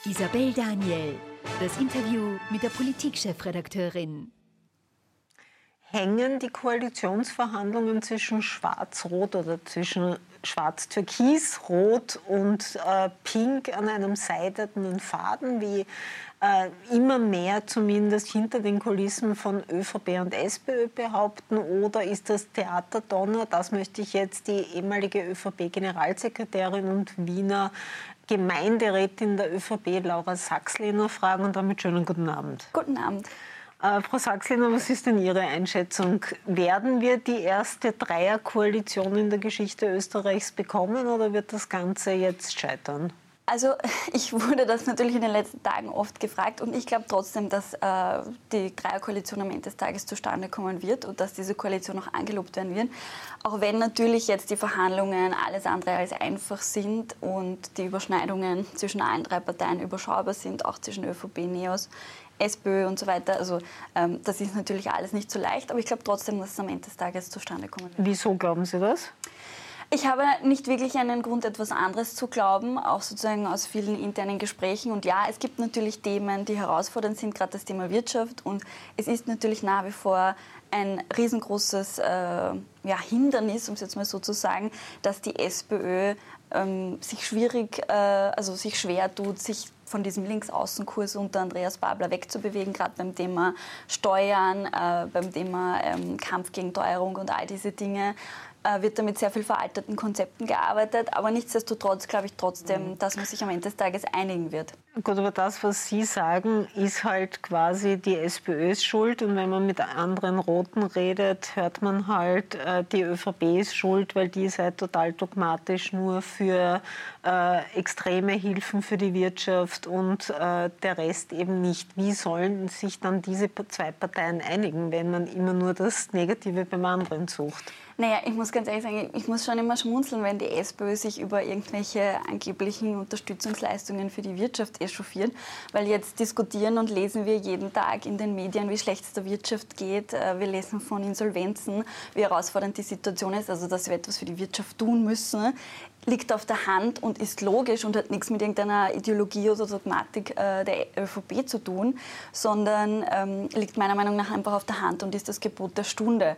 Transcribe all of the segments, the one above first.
Isabel Daniel, das Interview mit der Politikchefredakteurin. Hängen die Koalitionsverhandlungen zwischen Schwarz-Rot oder zwischen Schwarz-Türkis-Rot und Pink an einem seidenen Faden, wie immer mehr zumindest hinter den Kulissen von ÖVP und SPÖ behaupten? Oder ist das Theaterdonner? Das möchte ich jetzt die ehemalige ÖVP-Generalsekretärin und Wiener Gemeinderätin der ÖVP, Laura Sachslehner, fragen. Und damit schönen guten Abend. Guten Abend. Frau Sachslehner, was ist denn Ihre Einschätzung? Werden wir die erste Dreierkoalition in der Geschichte Österreichs bekommen oder wird das Ganze jetzt scheitern? Also ich wurde das natürlich in den letzten Tagen oft gefragt und ich glaube trotzdem, dass die Dreierkoalition am Ende des Tages zustande kommen wird und dass diese Koalition auch angelobt werden wird. Auch wenn natürlich jetzt die Verhandlungen alles andere als einfach sind und die Überschneidungen zwischen allen drei Parteien überschaubar sind, auch zwischen ÖVP, NEOS, SPÖ und so weiter. Also das ist natürlich alles nicht so leicht, aber ich glaube trotzdem, dass es am Ende des Tages zustande kommen wird. Wieso glauben Sie das? Ich habe nicht wirklich einen Grund, etwas anderes zu glauben, auch sozusagen aus vielen internen Gesprächen. Und ja, es gibt natürlich Themen, die herausfordernd sind, gerade das Thema Wirtschaft. Und es ist natürlich nach wie vor ein riesengroßes Hindernis, um es jetzt mal so zu sagen, dass die SPÖ sich schwer tut, sich von diesem Linksaußenkurs unter Andreas Babler wegzubewegen, gerade beim Thema Steuern, beim Thema Kampf gegen Teuerung und all diese Dinge. Wird da mit sehr viel veralteten Konzepten gearbeitet, aber nichtsdestotrotz glaube ich trotzdem, dass man sich am Ende des Tages einigen wird. Gut, aber das, was Sie sagen, ist halt quasi die SPÖs Schuld und wenn man mit anderen Roten redet, hört man halt, die ÖVP ist schuld, weil die seid total dogmatisch nur für extreme Hilfen für die Wirtschaft und der Rest eben nicht. Wie sollen sich dann diese zwei Parteien einigen, wenn man immer nur das Negative beim anderen sucht? Naja, ich muss ganz ehrlich sagen, ich muss schon immer schmunzeln, wenn die SPÖ sich über irgendwelche angeblichen Unterstützungsleistungen für die Wirtschaft echauffiert, weil jetzt diskutieren und lesen wir jeden Tag in den Medien, wie schlecht es der Wirtschaft geht. Wir lesen von Insolvenzen, wie herausfordernd die Situation ist, also dass wir etwas für die Wirtschaft tun müssen, liegt auf der Hand und ist logisch und hat nichts mit irgendeiner Ideologie oder Dogmatik der ÖVP zu tun, sondern liegt meiner Meinung nach einfach auf der Hand und ist das Gebot der Stunde.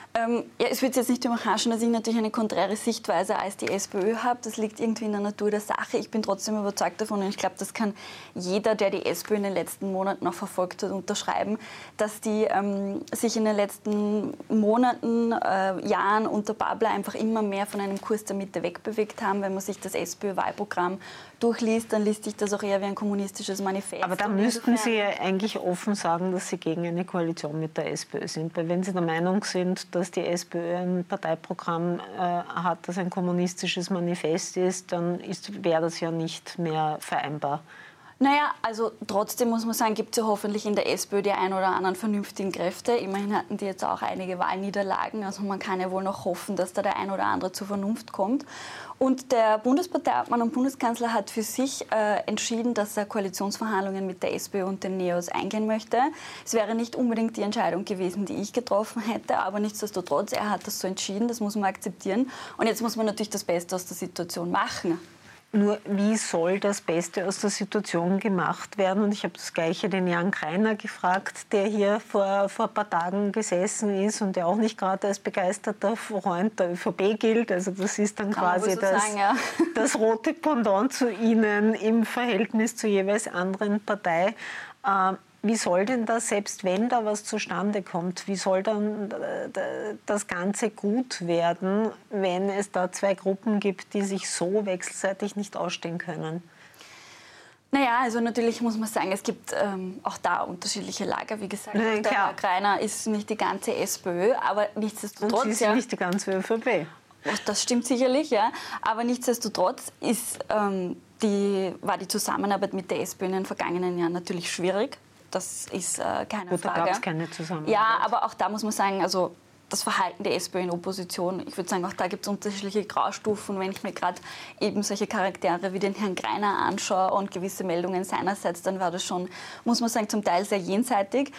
Es wird jetzt nicht überraschen, dass ich natürlich eine konträre Sichtweise als die SPÖ habe. Das liegt irgendwie in der Natur der Sache. Ich bin trotzdem überzeugt davon und ich glaube, das kann jeder, der die SPÖ in den letzten Monaten auch verfolgt hat, unterschreiben, dass die sich in den letzten Monaten, Jahren unter Babler einfach immer mehr von einem Kurs der Mitte wegbewegt haben. Wenn man sich das SPÖ-Wahlprogramm durchliest, dann liest sich das auch eher wie ein kommunistisches Manifest. Aber da müssten Sie ja eigentlich offen sagen, dass Sie gegen eine Koalition mit der SPÖ sind. Weil wenn Sie der Meinung sind, dass die SPÖ ein Parteiprogramm hat, das ein kommunistisches Manifest ist, dann wäre das ja nicht mehr vereinbar. Naja, also trotzdem muss man sagen, gibt es ja hoffentlich in der SPÖ die ein oder anderen vernünftigen Kräfte. Immerhin hatten die jetzt auch einige Wahlniederlagen. Also man kann ja wohl noch hoffen, dass da der ein oder andere zur Vernunft kommt. Und der Bundesparteiobmann und Bundeskanzler hat für sich entschieden, dass er Koalitionsverhandlungen mit der SPÖ und den NEOS eingehen möchte. Es wäre nicht unbedingt die Entscheidung gewesen, die ich getroffen hätte, aber nichtsdestotrotz, er hat das so entschieden, das muss man akzeptieren. Und jetzt muss man natürlich das Beste aus der Situation machen. Nur wie soll das Beste aus der Situation gemacht werden? Und ich habe das Gleiche den Jan Greiner gefragt, der hier vor ein paar Tagen gesessen ist und der auch nicht gerade als begeisterter Freund der ÖVP gilt. Also das ist dann quasi das rote Pendant zu Ihnen im Verhältnis zur jeweils anderen Partei. Wie soll denn das, selbst wenn da was zustande kommt, wie soll dann das Ganze gut werden, wenn es da zwei Gruppen gibt, die sich so wechselseitig nicht ausstehen können? Naja, also natürlich muss man sagen, es gibt auch da unterschiedliche Lager. Wie gesagt, der Herr Greiner ist nicht die ganze SPÖ, aber nichtsdestotrotz... Und Sie sind nicht die ganze ÖVP. Das stimmt sicherlich, ja. Aber nichtsdestotrotz war die Zusammenarbeit mit der SPÖ in den vergangenen Jahren natürlich schwierig. Das ist keine Frage. Da gab es keine Zusammenarbeit. Ja, aber auch da muss man sagen, also das Verhalten der SPÖ in Opposition. Ich würde sagen, auch da gibt es unterschiedliche Graustufen. Wenn ich mir gerade eben solche Charaktere wie den Herrn Greiner anschaue und gewisse Meldungen seinerseits, dann war das schon, muss man sagen, zum Teil sehr jenseitig.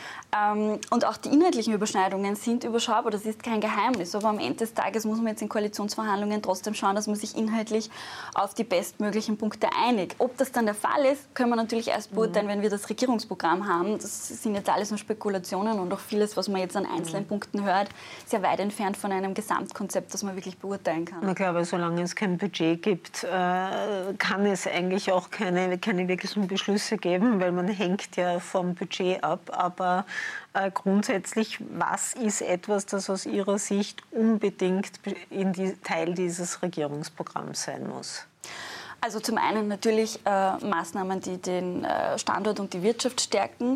Und auch die inhaltlichen Überschneidungen sind überschaubar, das ist kein Geheimnis. Aber am Ende des Tages muss man jetzt in Koalitionsverhandlungen trotzdem schauen, dass man sich inhaltlich auf die bestmöglichen Punkte einigt. Ob das dann der Fall ist, können wir natürlich erst beurteilen, wenn wir das Regierungsprogramm haben. Das sind jetzt alles nur Spekulationen und auch vieles, was man jetzt an einzelnen Punkten hört, sehr weit entfernt von einem Gesamtkonzept, das man wirklich beurteilen kann. Na klar, aber solange es kein Budget gibt, kann es eigentlich auch keine wirklichen Beschlüsse geben, weil man hängt ja vom Budget ab. Aber grundsätzlich, was ist etwas, das aus Ihrer Sicht unbedingt Teil dieses Regierungsprogramms sein muss? Also zum einen natürlich Maßnahmen, die den Standort und die Wirtschaft stärken.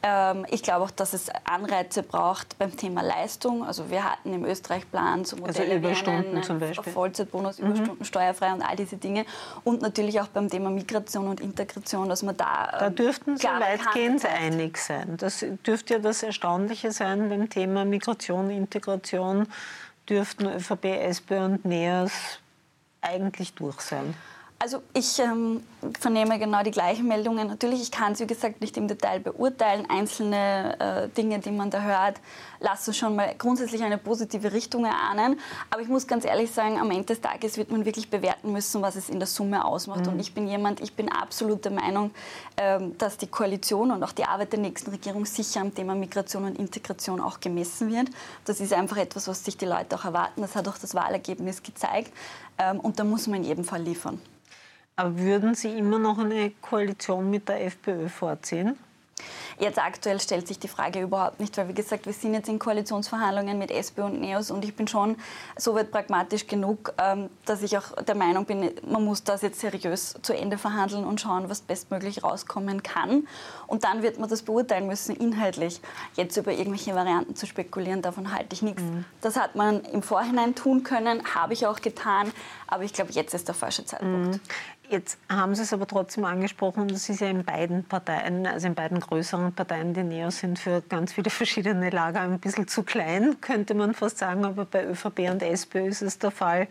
Ich glaube auch, dass es Anreize braucht beim Thema Leistung. Also wir hatten im Österreich-Plan so Modelle also Überstunden zum Beispiel. Vollzeitbonus, Überstunden steuerfrei und all diese Dinge. Und natürlich auch beim Thema Migration und Integration, dass man da dürften Sie weitgehend einig sein. Das dürfte ja das Erstaunliche sein beim Thema Migration, Integration, dürften ÖVP, SPÖ und NEOS eigentlich durch sein. Also ich vernehme genau die gleichen Meldungen. Natürlich, ich kann es, wie gesagt, nicht im Detail beurteilen. Einzelne Dinge, die man da hört, lassen schon mal grundsätzlich eine positive Richtung erahnen. Aber ich muss ganz ehrlich sagen, am Ende des Tages wird man wirklich bewerten müssen, was es in der Summe ausmacht. Und ich bin absolut der Meinung, dass die Koalition und auch die Arbeit der nächsten Regierung sicher am Thema Migration und Integration auch gemessen wird. Das ist einfach etwas, was sich die Leute auch erwarten. Das hat auch das Wahlergebnis gezeigt. Und da muss man in jedem Fall liefern. Aber würden Sie immer noch eine Koalition mit der FPÖ vorziehen? Jetzt aktuell stellt sich die Frage überhaupt nicht, weil wie gesagt, wir sind jetzt in Koalitionsverhandlungen mit SPÖ und NEOS und ich bin schon so weit pragmatisch genug, dass ich auch der Meinung bin, man muss das jetzt seriös zu Ende verhandeln und schauen, was bestmöglich rauskommen kann. Und dann wird man das beurteilen müssen, inhaltlich. Jetzt über irgendwelche Varianten zu spekulieren, davon halte ich nichts. Das hat man im Vorhinein tun können, habe ich auch getan, aber ich glaube, jetzt ist der falsche Zeitpunkt. Jetzt haben Sie es aber trotzdem angesprochen, das ist ja in beiden Parteien, also in beiden größeren Parteien, die NEOS sind für ganz viele verschiedene Lager ein bisschen zu klein, könnte man fast sagen, aber bei ÖVP und SPÖ ist es der Fall.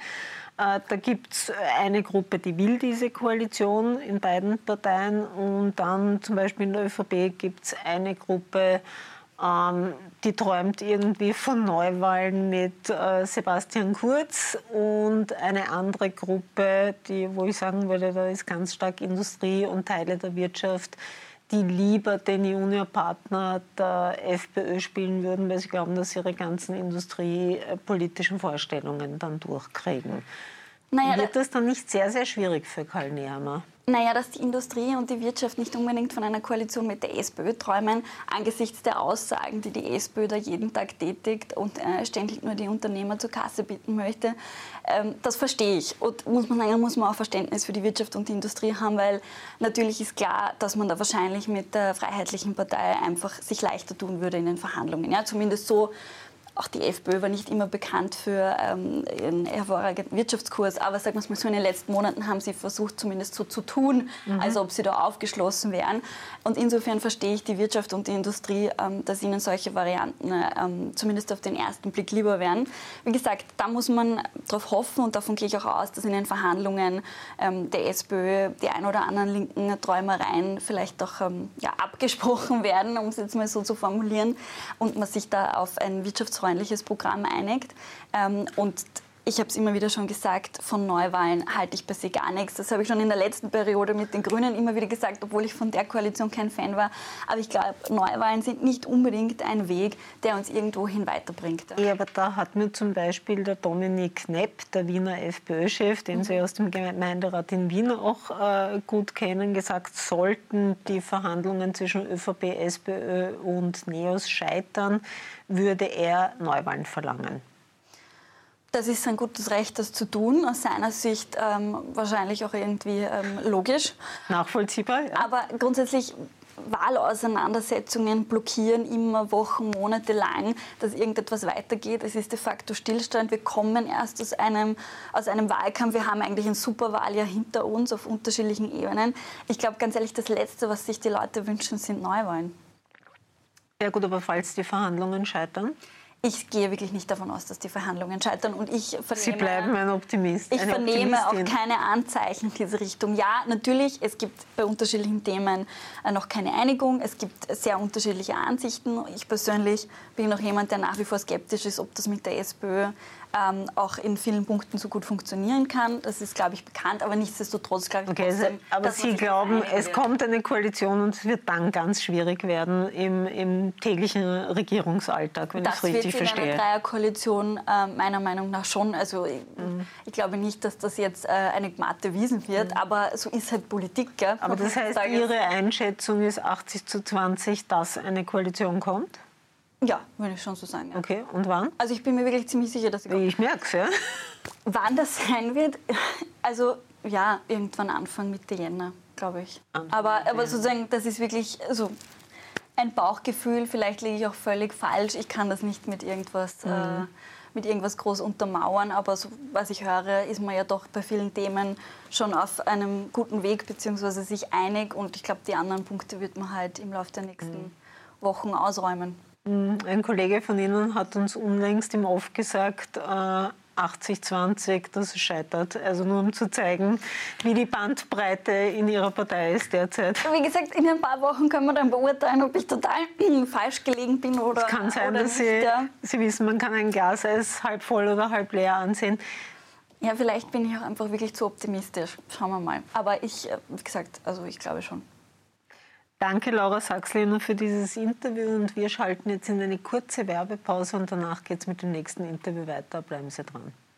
Da gibt es eine Gruppe, die will diese Koalition in beiden Parteien und dann zum Beispiel in der ÖVP gibt es eine Gruppe, die träumt irgendwie von Neuwahlen mit Sebastian Kurz und eine andere Gruppe, wo ich sagen würde, da ist ganz stark Industrie und Teile der Wirtschaft, die lieber den Juniorpartner der FPÖ spielen würden, weil sie glauben, dass sie ihre ganzen industriepolitischen Vorstellungen dann durchkriegen. Wird das dann nicht sehr, sehr schwierig für Karl Nehammer? Naja, dass die Industrie und die Wirtschaft nicht unbedingt von einer Koalition mit der SPÖ träumen, angesichts der Aussagen, die die SPÖ da jeden Tag tätigt und ständig nur die Unternehmer zur Kasse bitten möchte, das verstehe ich. Und muss man auch Verständnis für die Wirtschaft und die Industrie haben, weil natürlich ist klar, dass man da wahrscheinlich mit der Freiheitlichen Partei einfach sich leichter tun würde in den Verhandlungen. Ja, zumindest so. Auch die FPÖ war nicht immer bekannt für einen hervorragenden Wirtschaftskurs, aber sagen wir es mal so, in den letzten Monaten haben sie versucht, zumindest so zu tun, als ob sie da aufgeschlossen wären. Und insofern verstehe ich die Wirtschaft und die Industrie, dass ihnen solche Varianten zumindest auf den ersten Blick lieber wären. Wie gesagt, da muss man darauf hoffen und davon gehe ich auch aus, dass in den Verhandlungen der SPÖ die ein oder anderen linken Träumereien vielleicht auch abgesprochen werden, um es jetzt mal so zu formulieren, und man sich da auf ein wirtschaftsfreundliches Programm einigt. Und ich habe es immer wieder schon gesagt, von Neuwahlen halte ich per se gar nichts. Das habe ich schon in der letzten Periode mit den Grünen immer wieder gesagt, obwohl ich von der Koalition kein Fan war. Aber ich glaube, Neuwahlen sind nicht unbedingt ein Weg, der uns irgendwohin weiterbringt. Ja, aber da hat mir zum Beispiel der Dominik Knepp, der Wiener FPÖ-Chef, den Sie aus dem Gemeinderat in Wien auch gut kennen, gesagt, sollten die Verhandlungen zwischen ÖVP, SPÖ und NEOS scheitern, würde er Neuwahlen verlangen. Das ist ein gutes Recht, das zu tun. Aus seiner Sicht wahrscheinlich auch irgendwie logisch. Nachvollziehbar, ja. Aber grundsätzlich Wahlauseinandersetzungen blockieren immer Wochen, Monate lang, dass irgendetwas weitergeht. Es ist de facto Stillstand. Wir kommen erst aus einem Wahlkampf. Wir haben eigentlich ein Superwahljahr hinter uns auf unterschiedlichen Ebenen. Ich glaube ganz ehrlich, das Letzte, was sich die Leute wünschen, sind Neuwahlen. Ja gut, aber falls die Verhandlungen scheitern? ich gehe wirklich nicht davon aus, dass die Verhandlungen scheitern. Und Sie bleiben ein Optimist. Ich vernehme auch keine Anzeichen in diese Richtung. Ja, natürlich, es gibt bei unterschiedlichen Themen noch keine Einigung. Es gibt sehr unterschiedliche Ansichten. Ich persönlich bin noch jemand, der nach wie vor skeptisch ist, ob das mit der SPÖ auch in vielen Punkten so gut funktionieren kann. Das ist, glaube ich, bekannt. Aber nichtsdestotrotz, glaube ich, trotzdem, aber Sie glauben, es kommt eine Koalition und es wird dann ganz schwierig werden im täglichen Regierungsalltag, wenn ich es richtig verstehe. Das wird in einer Dreierkoalition meiner Meinung nach schon. Also ich glaube nicht, dass das jetzt eine glatte Wiesen wird, aber so ist halt Politik. Gell? Aber das heißt, Ihre Einschätzung ist 80:20, dass eine Koalition kommt? Ja, würde ich schon so sagen. Ja. Okay, und wann? Also ich bin mir wirklich ziemlich sicher, dass sie kommt. Ich merke es, ja. Wann das sein wird? Also ja, irgendwann Anfang Mitte Jänner, glaube ich. Aber sozusagen, das ist wirklich so ein Bauchgefühl. Vielleicht liege ich auch völlig falsch. Ich kann das nicht mit irgendwas groß untermauern. Aber so, was ich höre, ist man ja doch bei vielen Themen schon auf einem guten Weg, beziehungsweise sich einig. Und ich glaube, die anderen Punkte wird man halt im Laufe der nächsten Wochen ausräumen. Ein Kollege von Ihnen hat uns unlängst im Off gesagt, 80:20, dass es scheitert. Also nur um zu zeigen, wie die Bandbreite in Ihrer Partei ist derzeit. Wie gesagt, in ein paar Wochen können wir dann beurteilen, ob ich total falsch gelegen bin oder nicht. Es kann sein, dass Sie wissen, man kann ein Glas als halb voll oder halb leer ansehen. Ja, vielleicht bin ich auch einfach wirklich zu optimistisch. Schauen wir mal. Aber ich, wie gesagt, also ich glaube schon. Danke, Laura Saxlehner, für dieses Interview. Und wir schalten jetzt in eine kurze Werbepause und danach geht es mit dem nächsten Interview weiter. Bleiben Sie dran.